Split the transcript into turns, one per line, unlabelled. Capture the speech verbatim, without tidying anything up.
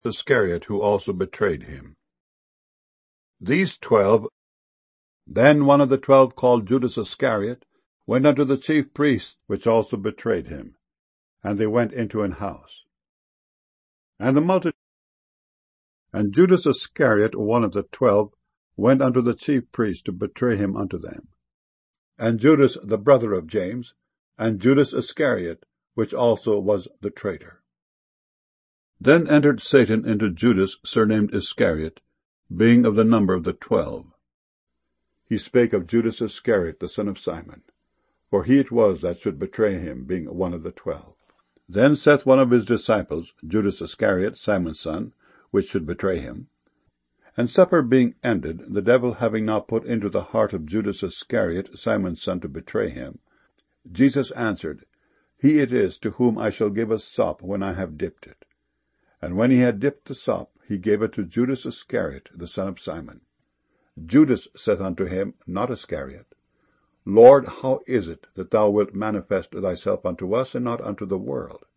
Iscariot, who also betrayed him. These twelve, then one of the twelve, called Judas Iscariot, went unto the chief priests, which also betrayed him. And they went into an house. And the multitude, and Judas Iscariot, one of the twelve, went unto the chief priests to betray him unto them. And Judas, the brother of James, and Judas Iscariot, which also was the traitor. Then entered Satan into Judas, surnamed Iscariot, being of the number of the twelve. He spake of Judas Iscariot, the son of Simon, for he it was that should betray him, being one of the twelve. Then saith one of his disciples, Judas Iscariot, Simon's son, which should betray him. And supper being ended, the devil having now put into the heart of Judas Iscariot, Simon's son, to betray him, Jesus answered, He it is to whom I shall give a sop when I have dipped it. And when he had dipped the sop, he gave it to Judas Iscariot, the son of Simon. Judas saith unto him, not Iscariot, Lord, how is it that thou wilt manifest thyself unto us, and not unto the world?